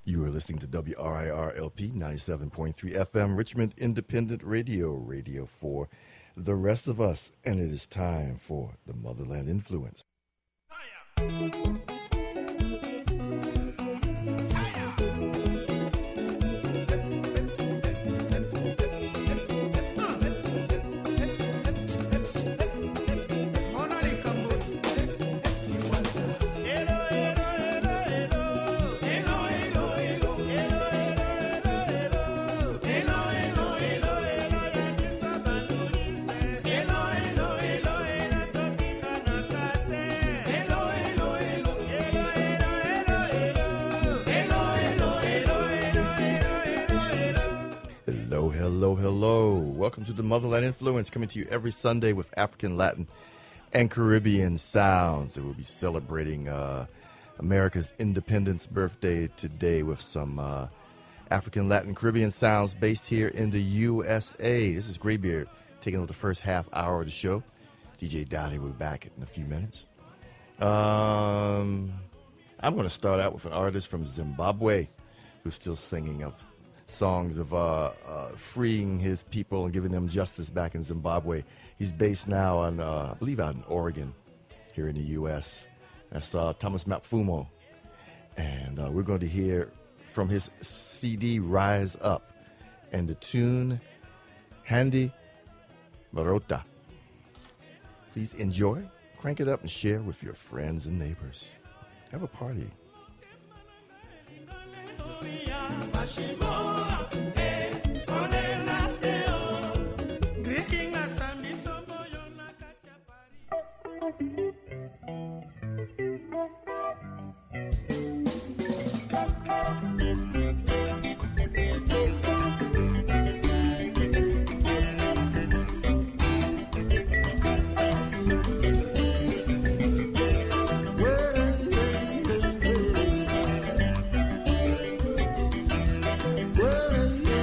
You are listening to WRIR-LP 97.3 FM, Richmond Independent Radio, Radio for the rest of us. And it is time for the Motherland Influence. Hello. Welcome to the Motherland Influence, coming to you every Sunday with African, Latin, and Caribbean sounds. We'll be celebrating America's Independence Birthday today with some African, Latin, Caribbean sounds based here in the USA. This is Graybeard taking over the first half hour of the show. DJ Dowdy will be back in a few minutes. I'm going to start out with an artist from Zimbabwe who's still singing of songs of freeing his people and giving them justice back in Zimbabwe. He's based now on, I believe, out in Oregon, here in the U.S. That's Thomas Mapfumo. And we're going to hear from his CD, Rise Up, and the tune, Handi Marota. Please enjoy, crank it up, and share with your friends and neighbors. Have a party. Well,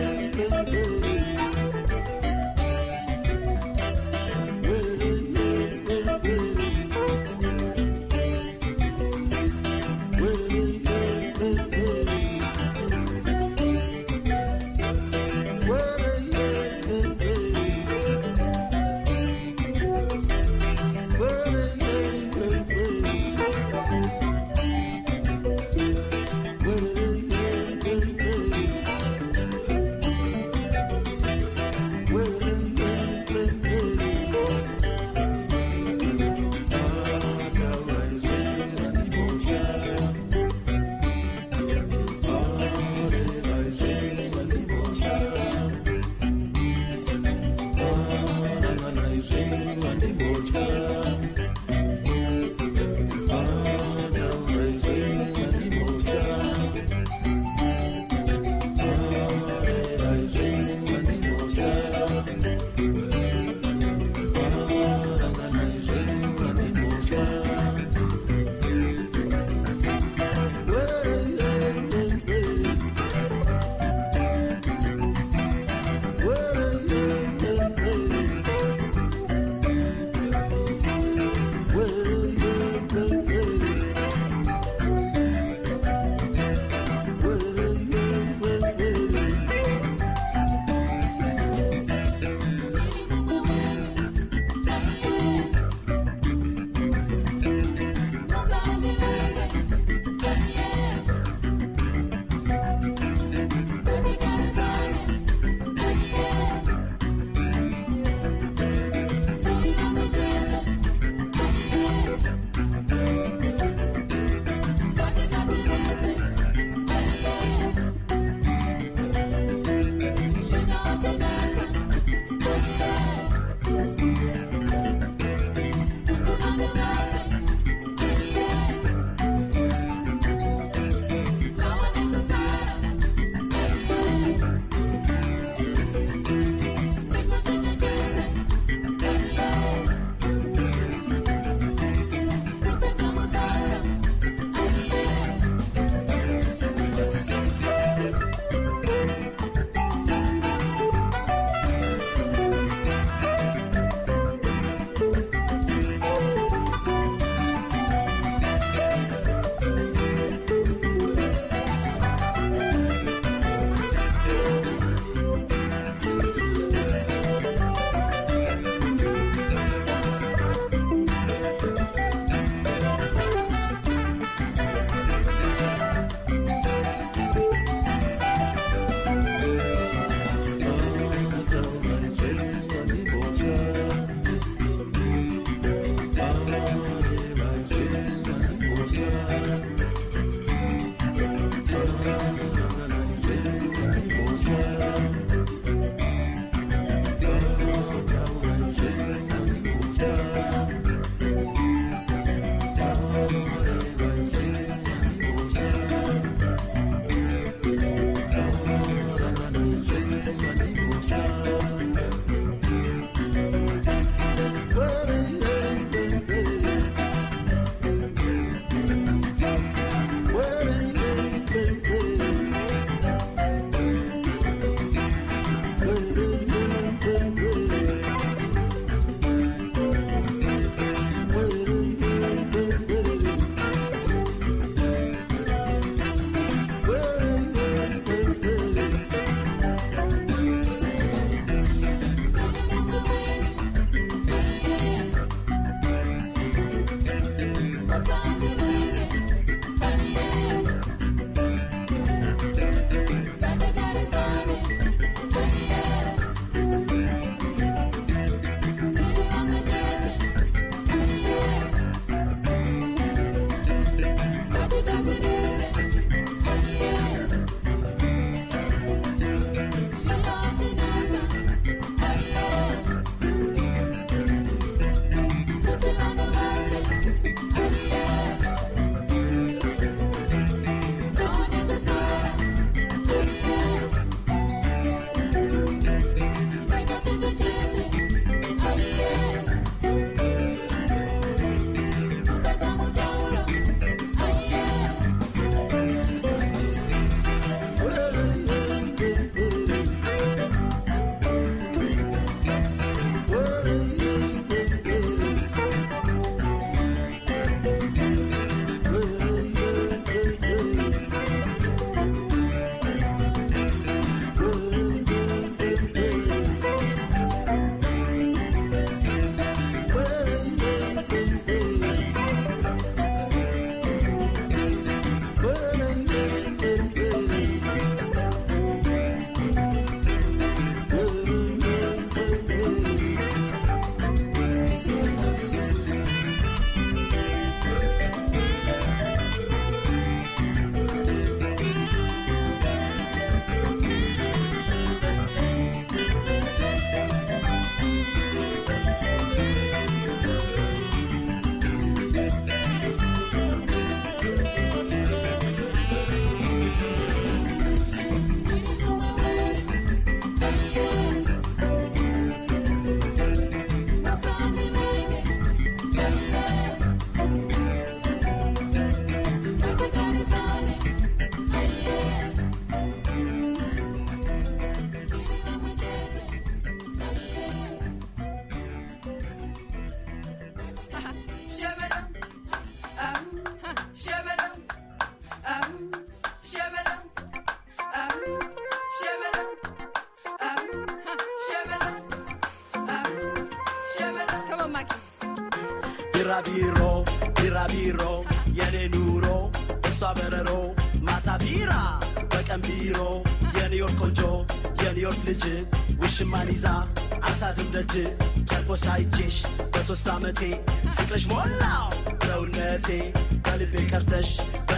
Birabiro, birabiro, yene nuro, saberero, matabira, bakambiro, yene York konjo, yene York legit, wish maniza, atadum deje, cherpo saichish, besos tamete, fikresh molla, zaunete, kalbe kartesh,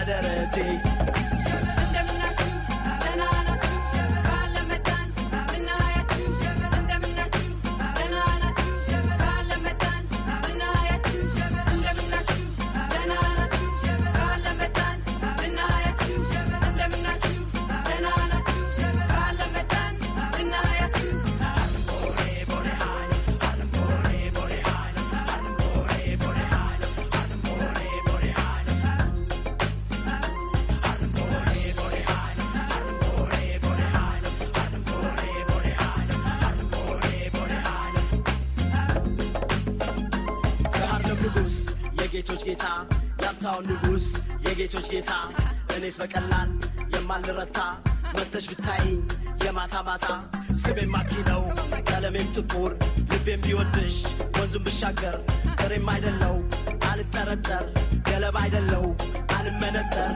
badarete. ንጉስ የጌቶች ጌታ እኔስ በቀላል የማልረታ መተሽ ብታይኝ የማታ ማታ ስሜ ማኪነው ቀለሜም ጥቁር ልቤም ቢወድሽ ወንዙም ብሻገር ፍሬም አይደለው አልጠረጠር ገለባ አይደለው አልመነጠር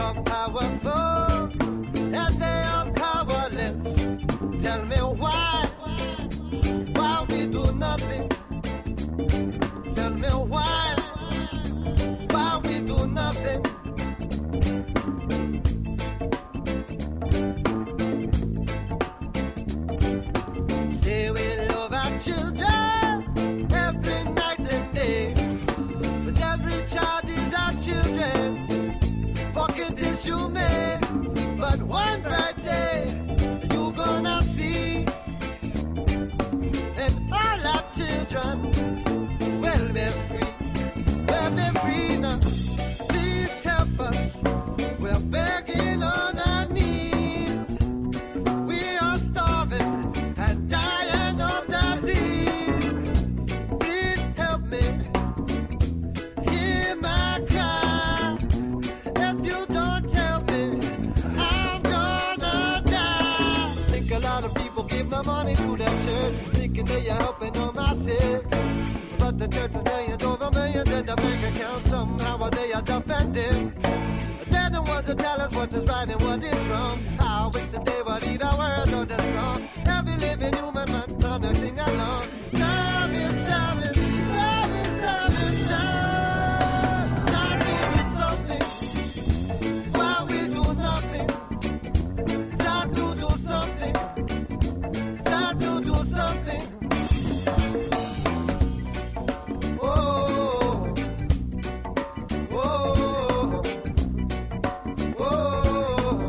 are powerful and they are powerless. Tell me why we do nothing. Tell me why we do nothing. Say we love our children every night and day, but every child is our children. Forget this you may, but one bright day you gonna see, and all our children will be free, will be free now. Please help us, we're begging on our knees. We are starving and dying of disease. Please help me, hear my cry. If you don't help me, I'm gonna die. Think a lot of people give their money to the church, thinking they are helping on my sin. But the church is millions over millions in the bank account. Somehow they are defending. They're the ones that tell us what is right and what is wrong. I wish that they would read our words or the song. Every living human man trying to sing along. Love is love is love is love is love. Try to do something while we do nothing. Start to do something. Start to do something. Oh, oh, oh,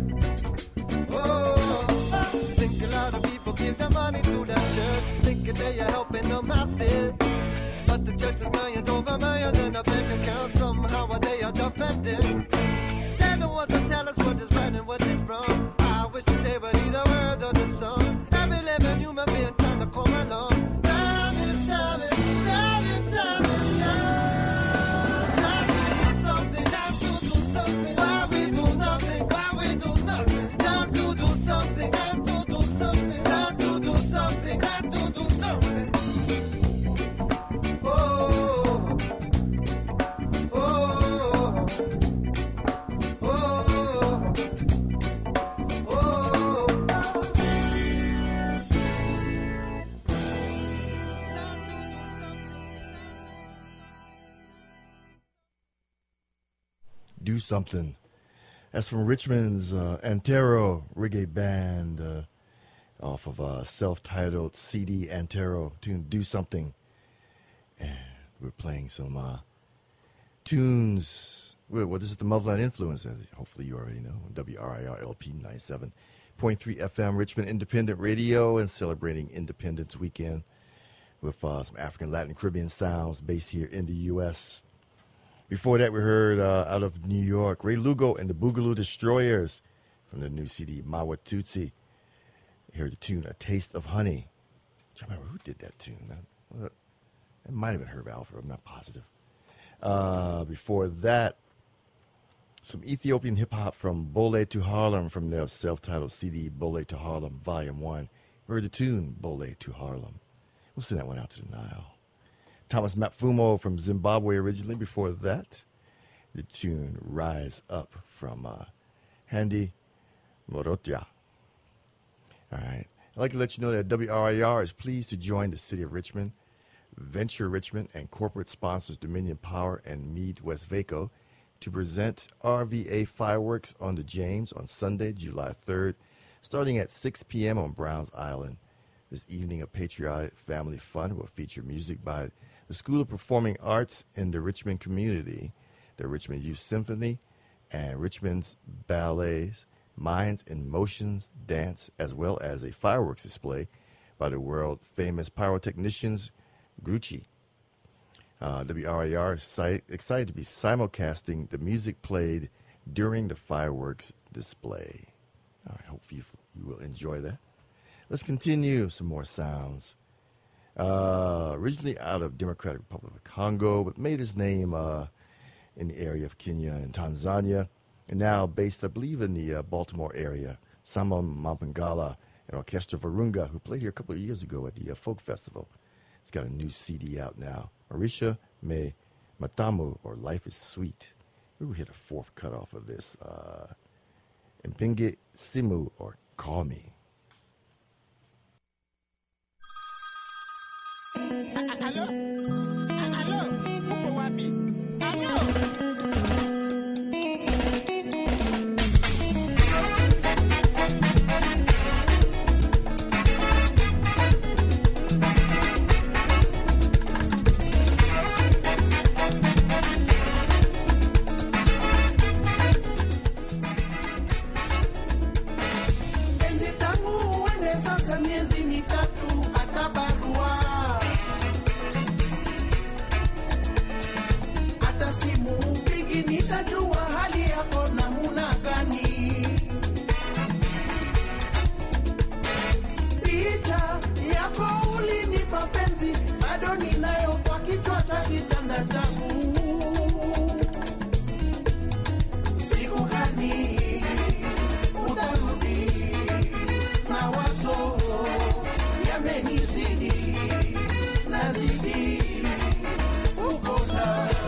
oh. Think a lot of people give their money to the church, thinking they are helping the masses. But the church is millions over millions in a bank account. Somehow they are defending. They're the ones that tell us what is right and what is wrong. I wish that they would read the words of the song. Every living human being trying to come along. Love is love is love is love is love. Time to do something, time to do something. Why we do nothing, why we do nothing. Time to do something, time to do something. Time to do something, time to do something. Oh, oh, oh, oh. Do Something. That's from Richmond's Antero reggae band off of a self-titled CD, Antero, tune Do Something. And we're playing some tunes. Well, this is the Motherland Influence, as hopefully you already know. WRIR LP 97.3 FM, Richmond Independent Radio, and celebrating Independence Weekend with some African, Latin, Caribbean sounds based here in the U.S. Before that, we heard out of New York, Ray Lugo and the Boogaloo Destroyers from the new CD, Mawatuti. You heard the tune, A Taste of Honey. I don't remember who did that tune. It might have been Herb Alford, I'm not positive. Before that, some Ethiopian hip-hop from Bole to Harlem from their self-titled CD, Bole to Harlem, Volume 1. We heard the tune, Bole to Harlem. We'll send that one out to the Nile. Thomas Mapfumo from Zimbabwe originally. Before that, the tune Rise Up from Handy Morotia. All right. I'd like to let you know that WRIR is pleased to join the City of Richmond, Venture Richmond, and corporate sponsors Dominion Power and Mead Westvaco to present RVA Fireworks on the James on Sunday, July 3rd, starting at 6 p.m. on Browns Island. This evening of patriotic family fun will feature music by the School of Performing Arts in the Richmond community, the Richmond Youth Symphony, and Richmond's Ballets, Minds in Motions Dance, as well as a fireworks display by the world-famous pyrotechnicians Grucci. WRIR is excited to be simulcasting the music played during the fireworks display. All right, hopefully you will enjoy that. Let's continue some more sounds. Originally out of Democratic Republic of Congo, but made his name in the area of Kenya and Tanzania, and now based, I believe, in the Baltimore area. Simon Mampangala and Orchestra Virunga, who played here a couple of years ago at the Folk Festival. It's got a new CD out now. Marisha Me Matamu, or Life is Sweet. We will hit a fourth cutoff of this. Mpinge Simu, or Call Me. Hello? Hello? Uko wapi? Hello? Miezi mitatu atabarua, hata simu upigi, nitajua hali yako namuna gani. Picha yako ulinipa penzi, bado ninayo kwa kichwa cha kitanda changu. Siku gani utarudi? Mawazo yamenizidi, nazidi kukonda.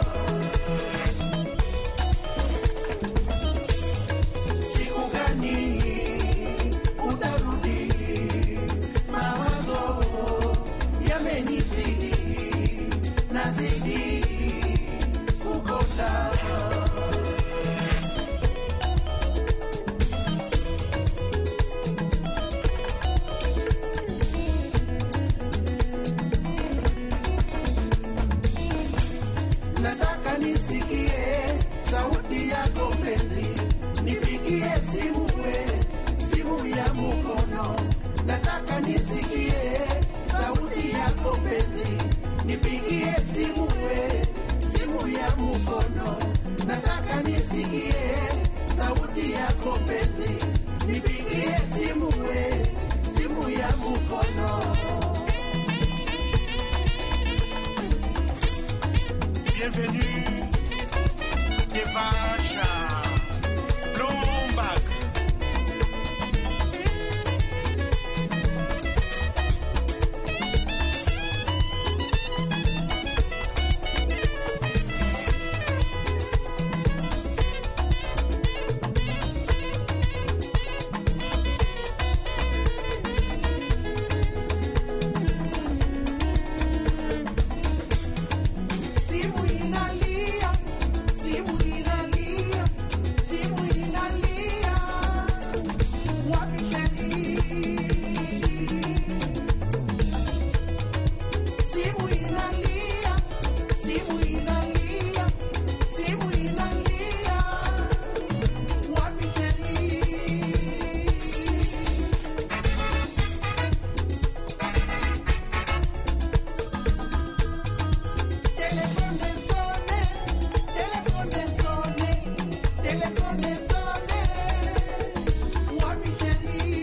Siku gani utarudi? Mawazo yamenizidi, nazidi kukonda. Nataka nisikie sauti yako mpenzi, nipigie simu simu ya mkono. Nataka nisikie sauti yako mpenzi, nipigie simu simu ya mkono. Nataka nisikie sauti yako mpenzi, nipigie simu simu ya mkono. Bienvenue, Devasha, Bloomberg. Simu inalia, simu inalia, simu inalia. Wapi sheri? Simu inalia, simu inalia, simu inalia. Wapi sheri? Telephone sonne, telephone sonne, telephone sonne. Wapi sheri?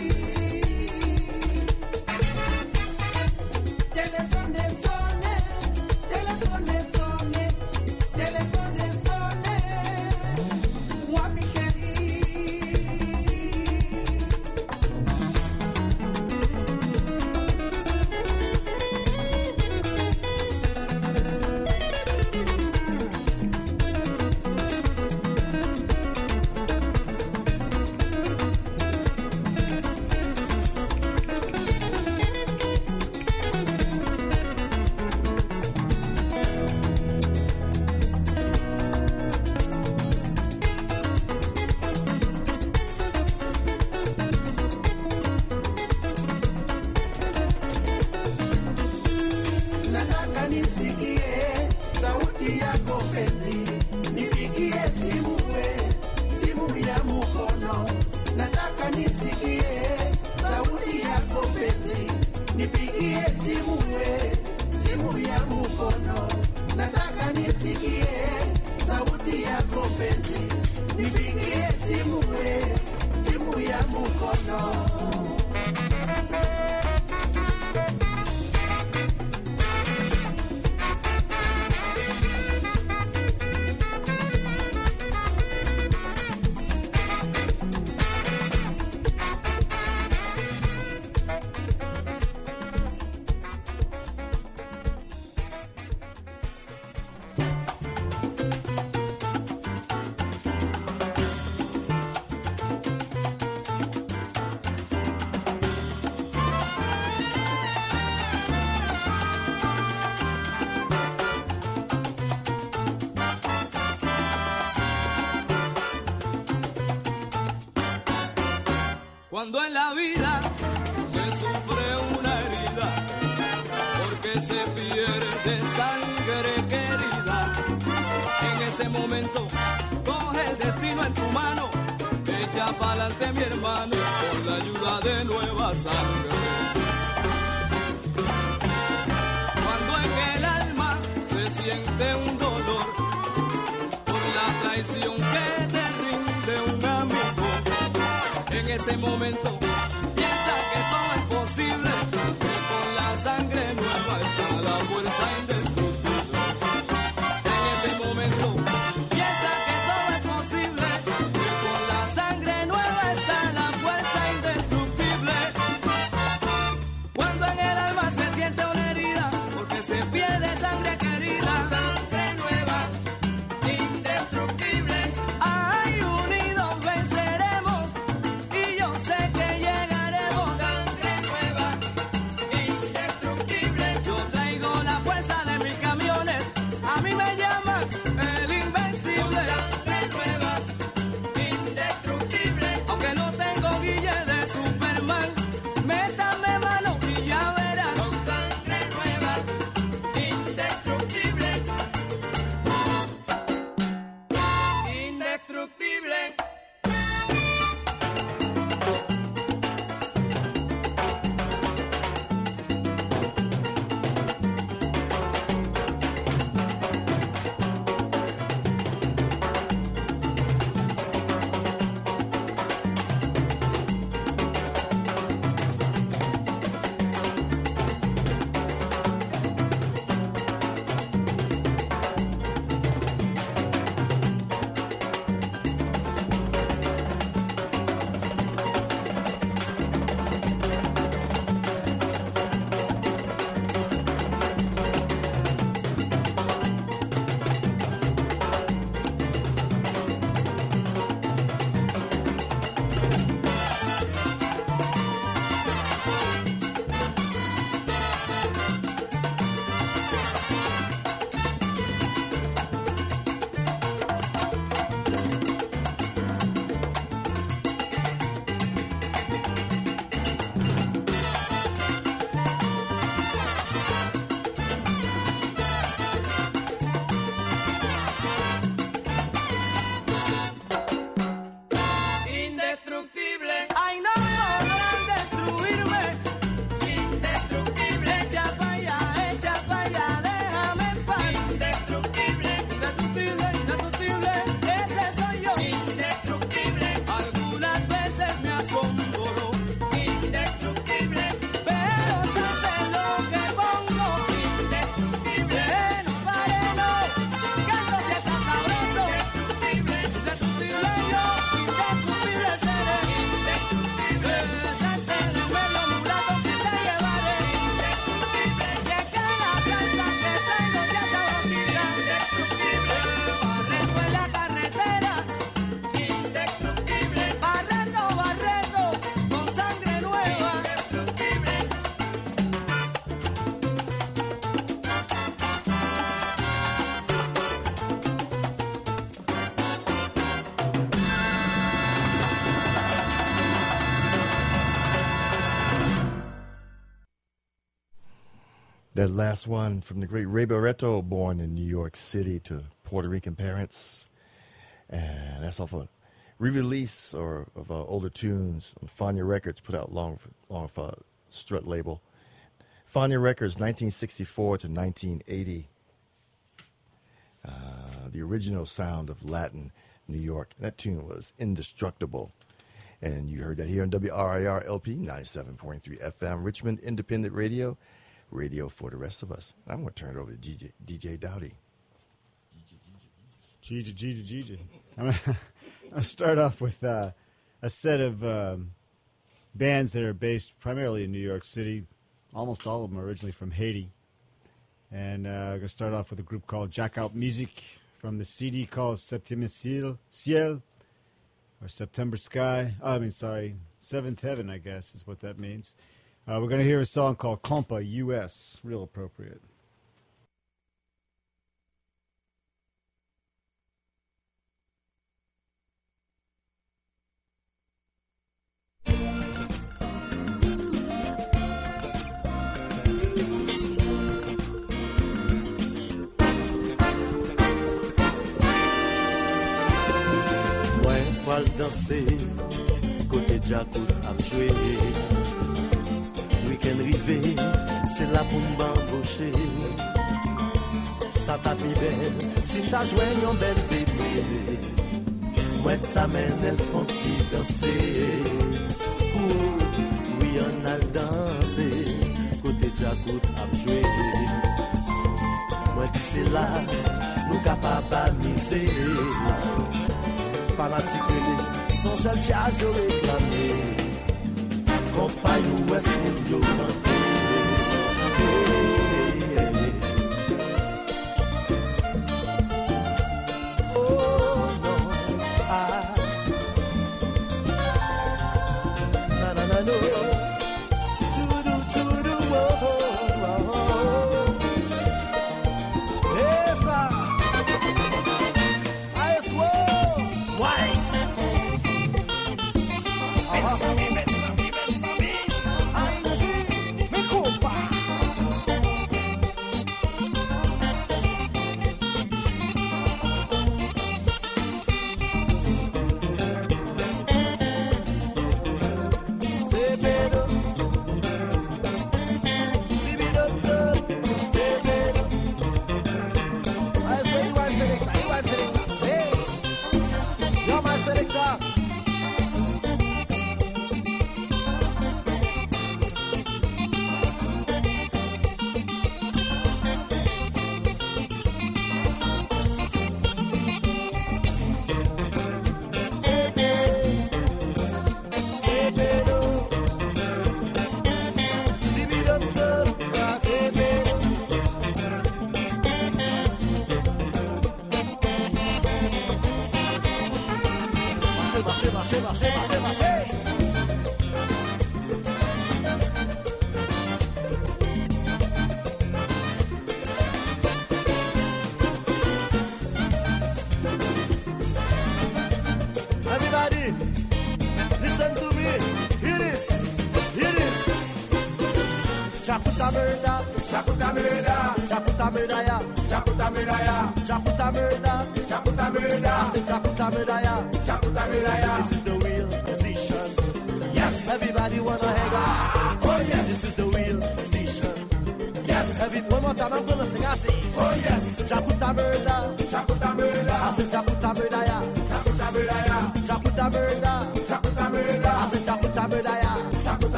Telephone sonne, telephone sonne, telephone sonne. Wapi sheri? Nataka nisikie sauti yako mpenzi, nipigie simu simu ya mkono. Nataka nisikie sauti yako mpenzi, nipigie simu simu ya mkono. Nataka nisikie sauti yako mpenzi, nipigie simu simu ya mkono. Cuando en la vida se sufre una herida, porque se pierde sangre querida, en ese momento coge el destino en tu mano, echa pa'lante mi hermano, con la ayuda de nueva sangre. Cuando en el alma se siente un dolor por la traición que te rinde un amigo, en ese momento piensa que todo es posible, que con la sangre nueva está la fuerza indestructible. En ese momento piensa que todo es posible, que con la sangre nueva está la fuerza indestructible. Cuando en el alma se siente una herida, porque se pierde sangre querida, sangre nueva, indestructible. Ay, unidos venceremos, y yo sé que llegaremos. Sangre nueva, indestructible. Yo traigo la fuerza de mis camiones, a mí me llaman el invencible. Sangre nueva, indestructible. Aunque no tengo guille de Superman, métame mano y ya verás. Con sangre nueva, indestructible. Indestructible. Indestructible. Ay, no podrán destruirme. Indestructible. Echa pa' allá, déjame en paz. Indestructible. Indestructible, indestructible. Ese soy yo. Indestructible. Algunas veces me asombro. Indestructible. Pero sé lo que pongo. Indestructible. No pare, no. Canto si está sabroso. Indestructible. Indestructible yo. Indestructible seré. Indestructible. Salte de vuelo nublado que te llevaré. Indestructible. Llega la salsa que traigo ya sabrosita. Indestructible. Barreto en la carretera. Indestructible. Barreto, Barreto, con sangre nueva. Indestructible. That last one from the great Ray Barretto, born in New York City to Puerto Rican parents. And that's off a re-release of older tunes on Fania Records, put out long off a Strut label. Fania Records, 1964 to 1980. The original sound of Latin New York. And that tune was Indestructible. And you heard that here on WRIR LP 97.3 FM, Richmond Independent Radio, radio for the rest of us. I'm going to turn it over to DJ Dowdy. Gigi. I'm going to start off with a set of bands that are based primarily in New York City. Almost all of them are originally from Haiti. And I'm going to start off with a group called Jackout Music from the CD called Septième Ciel, or September Sky. Seventh Heaven, I guess, is what that means. We're going to hear a song called Compa US, real appropriate. pral danser, côté Jacout ap joué. Week-end rivé, c'est là pour m'embaucher. Ça t'a mis belle, si t'as joué un bel bébé. Moi t'amène, elle font-y danser. Oui, on a dansé, côté Jacout ap joué. Moi dis c'est là, nous capables d'amuser. Fanatique, son seul jazz réclamé. Compagnie ouest, nous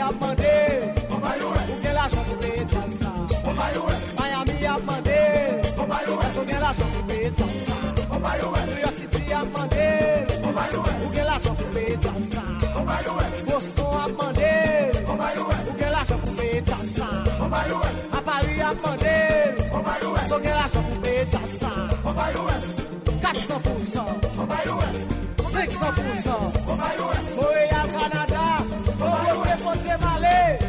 a demandé, ou gen l'argent pour payer ça. Miami a demandé, est-ce qu'on gen l'argent pour payer ça. New York City a demandé, ou gen l'argent pour payer ça. Boston a demandé, ou gen l'argent pour payer ça. À Paris a demandé, est-ce qu'on gen l'argent pour payer ça. 400%, 500%, Montréal, Canada, Montréal, Fontaine-Malais.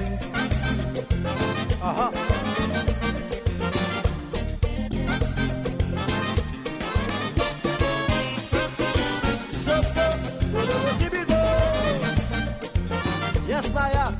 Yes, Maya.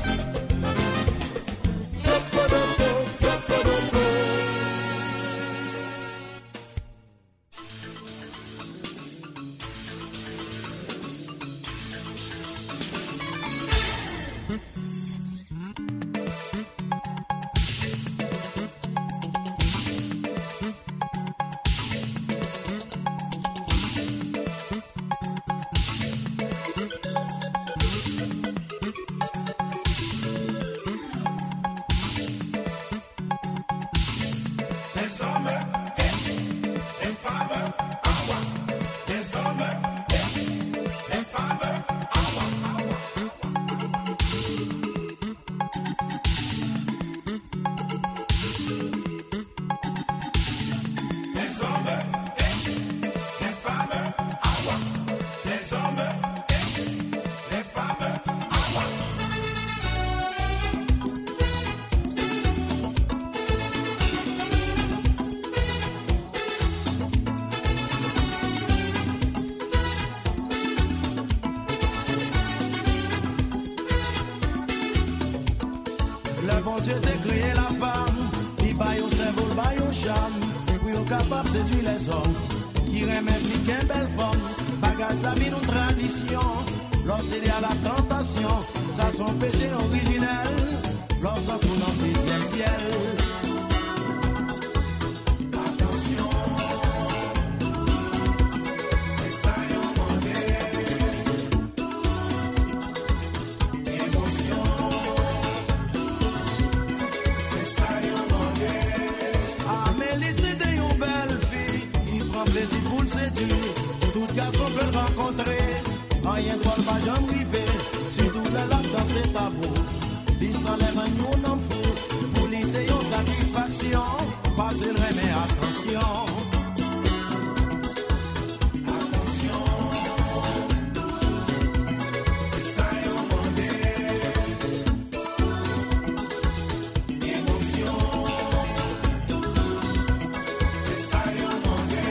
Le bon Dieu t'a créé la femme, il baille au cerveau, il baille au charme, pour être capable de séduire les hommes, qui remet plus qu'une belle forme, bagage à une tradition, lorsqu'il y a la tentation, ça son péché originel, lorsqu'on tourne dans le 7e ciel. Attention, c'est ça yon mandé, émotion. Plaisir pour le séduire, tout garçon peut le rencontrer. Rien droit pas jamais rivé, surtout le lac dans ses tabous. Il s'enlève un nous n'en fou, pour lycée en satisfaction, pas le remet attention. Attention, c'est ça yon mandé, émotion. C'est ça yon mandé.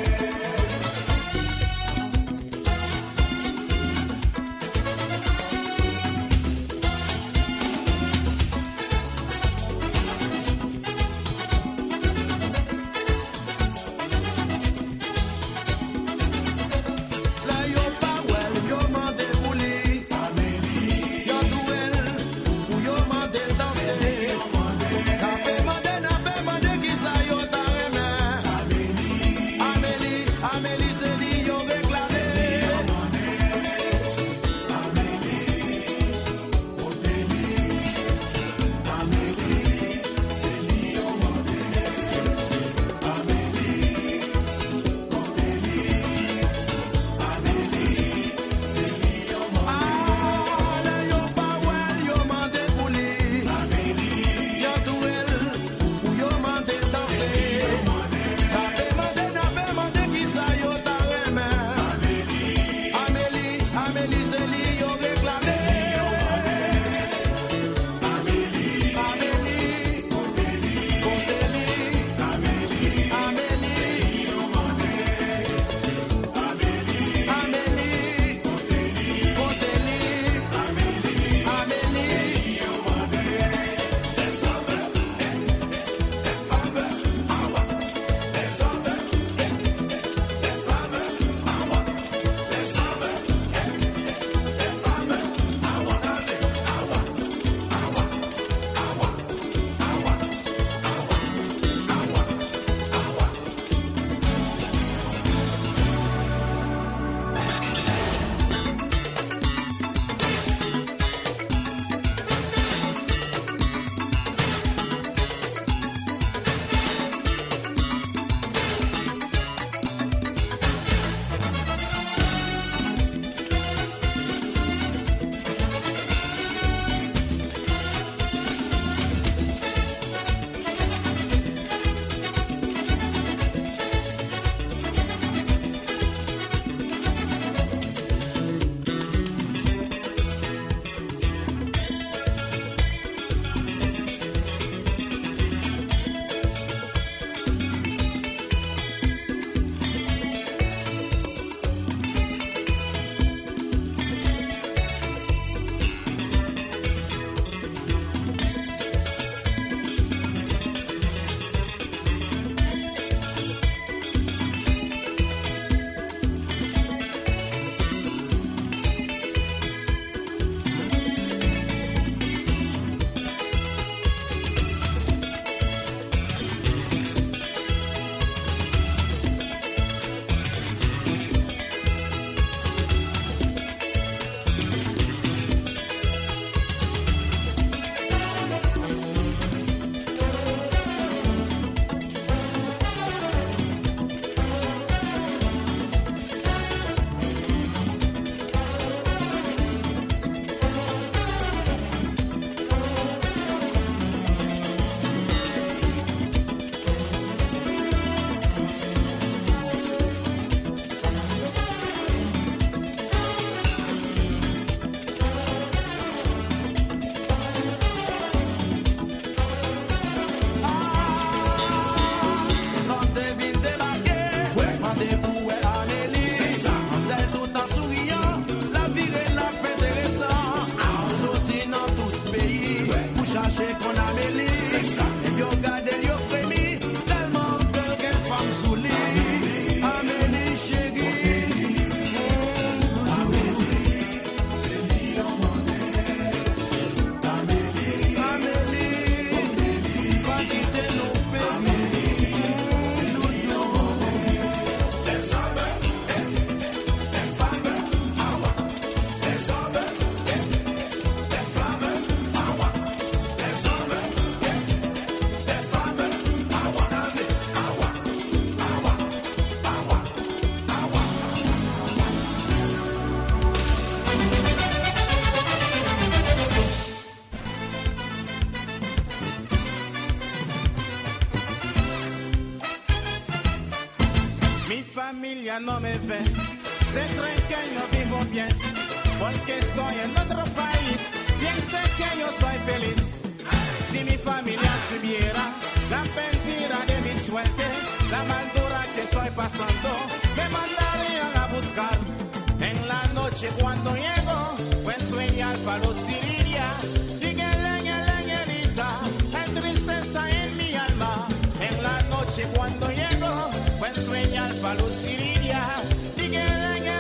familia no me ve, se creen que no vivo bien, porque estoy en otro país, piensa que yo soy feliz. Si mi familia supiera la mentira de mi suerte, la maldura que estoy pasando, me mandarían a buscar. En la noche cuando llego, pues sueña al palo Siriria, y que hay tristeza en mi alma. En la noche cuando llego, pues sueña al palo Siriria, y que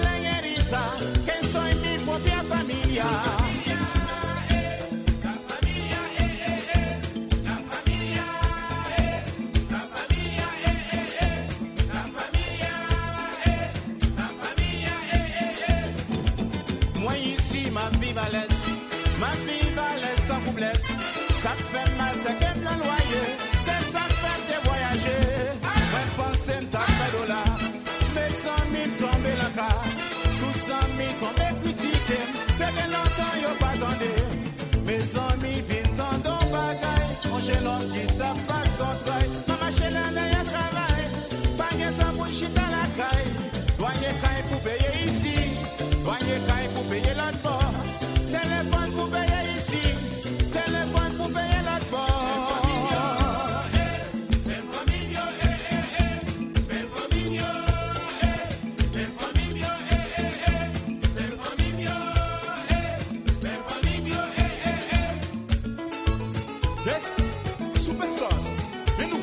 soy mi propia familia. Ma vie valaise dans couplesse, ça fait mal, c'est qu'elle l'a loyer, c'est ça fait de voyager. Moi pensez m'ta fait dollar, mes amis tombent la car, tous amis tombent critiqués, depuis longtemps y'a pas attendu. Mes amis viennent dans ton bagaille, on chez l'homme qui t'a fait son travail, maman chez l'un y'a travail, pas de temps pour chita la caille, doyer caille pour payer ici, doyer caille pour payer l'autre bord. Téléphone pour payer ici, téléphone pour payer là-bas. Yes, superstars, et nous.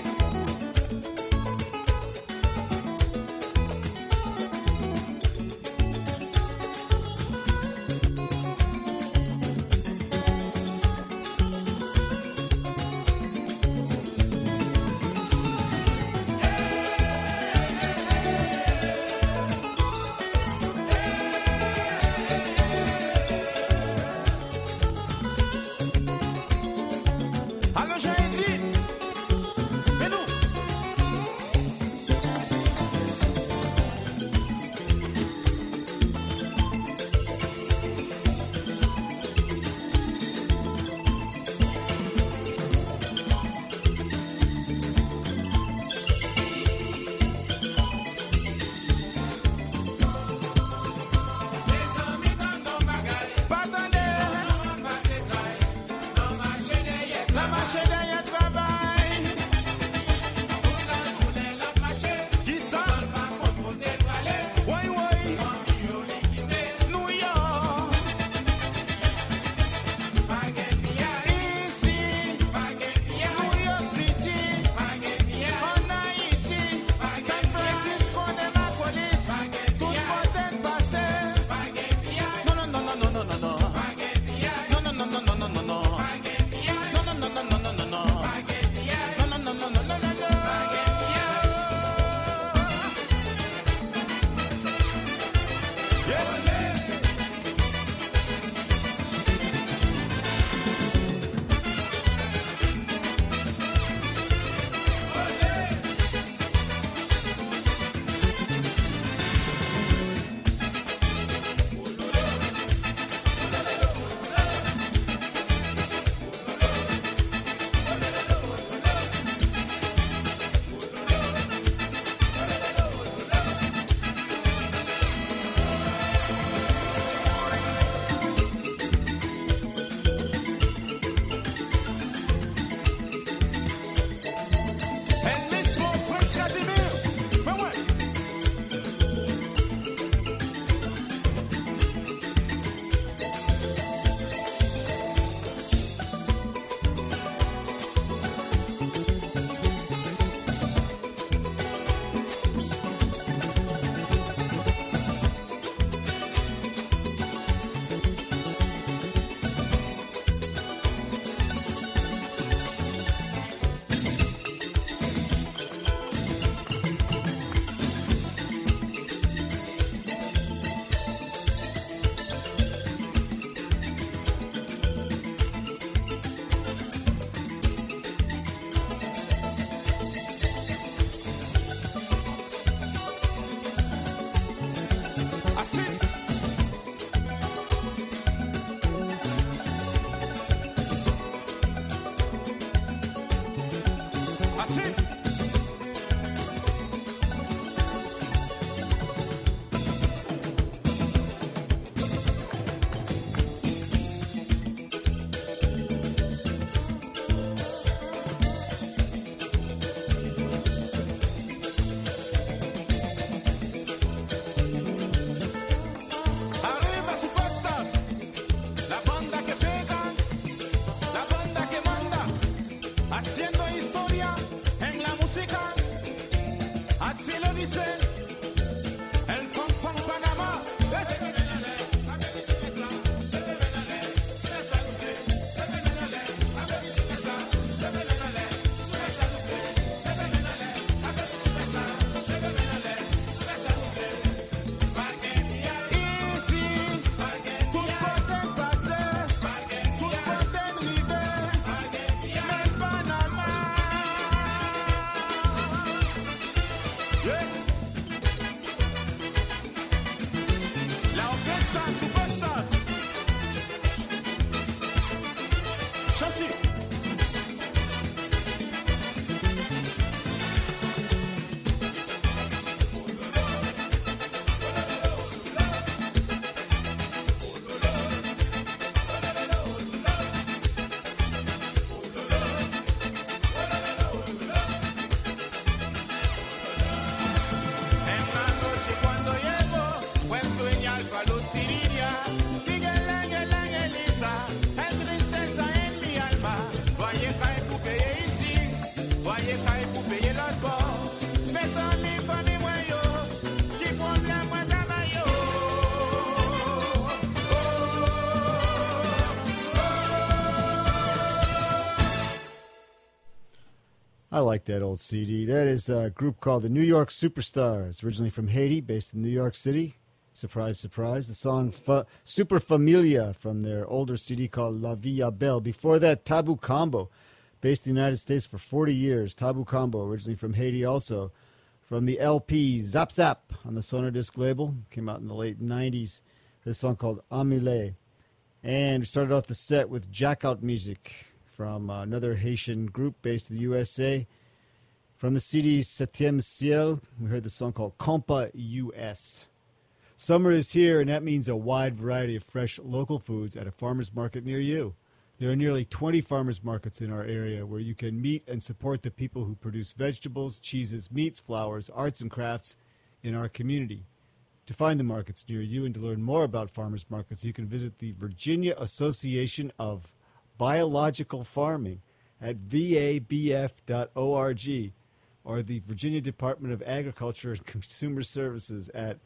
I like that old CD. That is a group called the New York Superstars, originally from Haiti, based in New York City. Surprise, surprise. The song Super Familia from their older CD called La Villa Belle. Before that, Tabu Combo, based in the United States for 40 years. Tabu Combo, originally from Haiti also. From the LP Zap Zap on the Sonordisc label. Came out in the late 90s. This song called Amile. And we started off the set with Jackout Music from another Haitian group based in the USA. From the CD Septième Ciel, we heard the song called Compa US. Summer is here, and that means a wide variety of fresh local foods at a farmer's market near you. There are nearly 20 farmers markets in our area where you can meet and support the people who produce vegetables, cheeses, meats, flowers, arts, and crafts in our community. To find the markets near you and to learn more about farmers markets, you can visit the Virginia Association of Biological Farming at vabf.org or the Virginia Department of Agriculture and Consumer Services at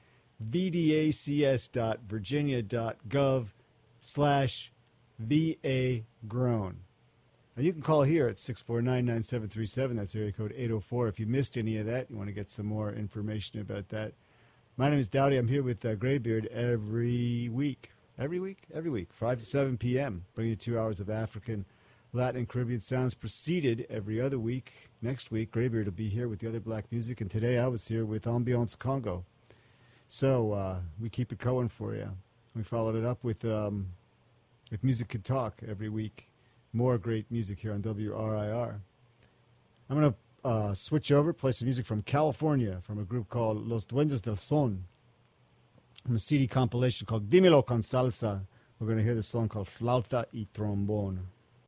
vdacs.virginia.gov/VA-grown. And you can call here at 649-9737. That's area code 804. If you missed any of that, you want to get some more information about that. My name is Dowdy. I'm here with Graybeard every week. Every week, 5 to 7 p.m., bringing you 2 hours of African, Latin, and Caribbean sounds preceded every other week. Next week, Graybeard will be here with the other black music, and today I was here with Ambiance Congo. So we keep it going for you. We followed it up with Music Could Talk every week. More great music here on WRIR. I'm going to switch over, play some music from California from a group called Los Duendes del Son. From a CD compilation called Dímelo con Salsa. We're going to hear the song called Flauta y Trombón.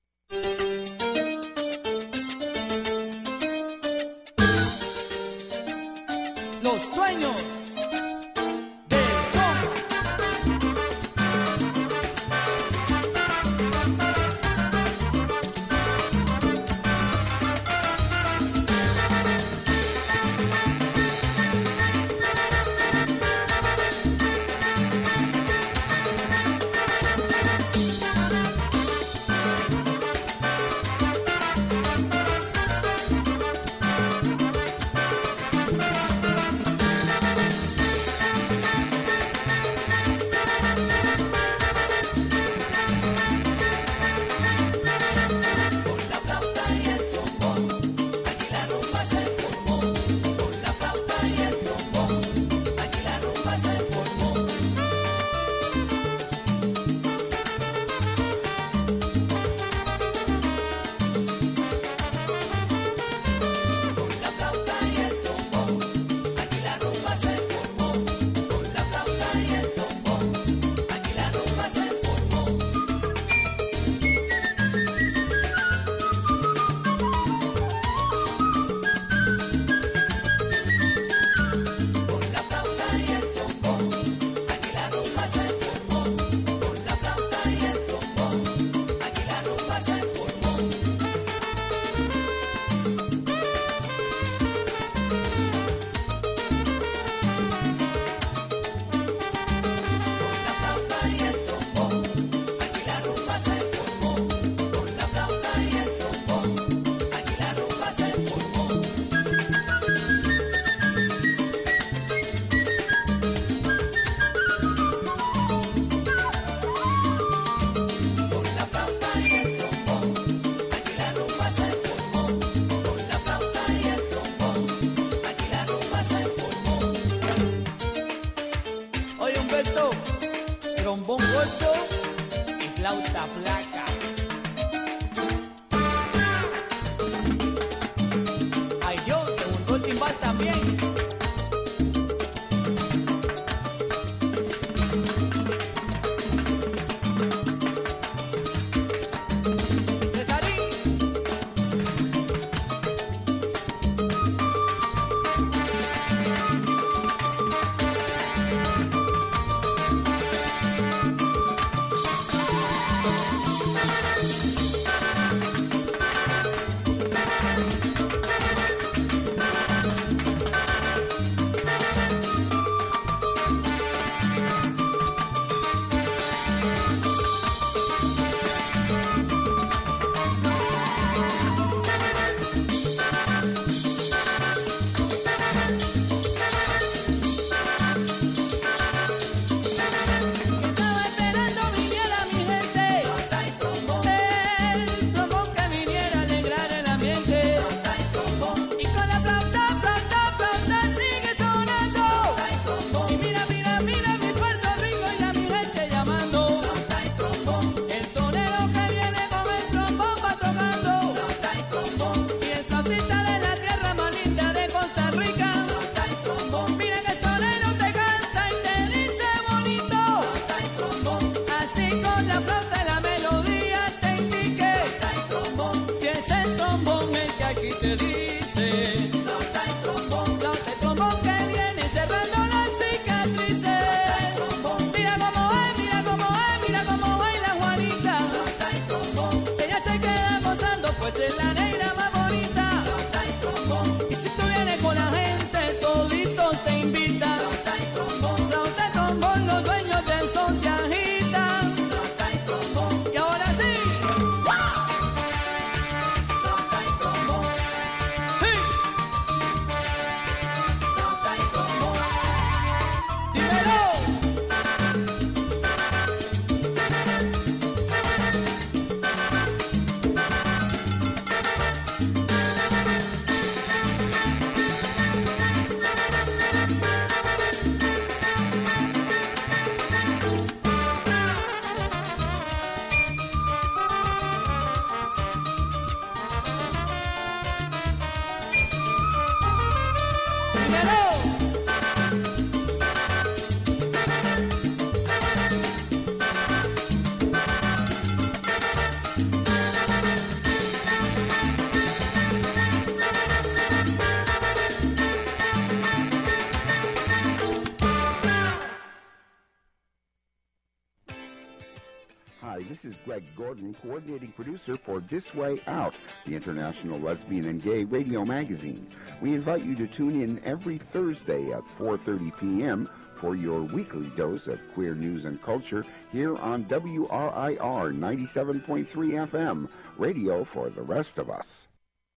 Los dueños del son. trombón gordo y flauta flaca. Ay, yo, segundo el timbal también. This is Greg Gordon, coordinating producer for This Way Out, the international lesbian and gay radio magazine. We invite you to tune in every Thursday at 4:30 p.m. for your weekly dose of queer news and culture here on WRIR 97.3 FM, radio for the rest of us.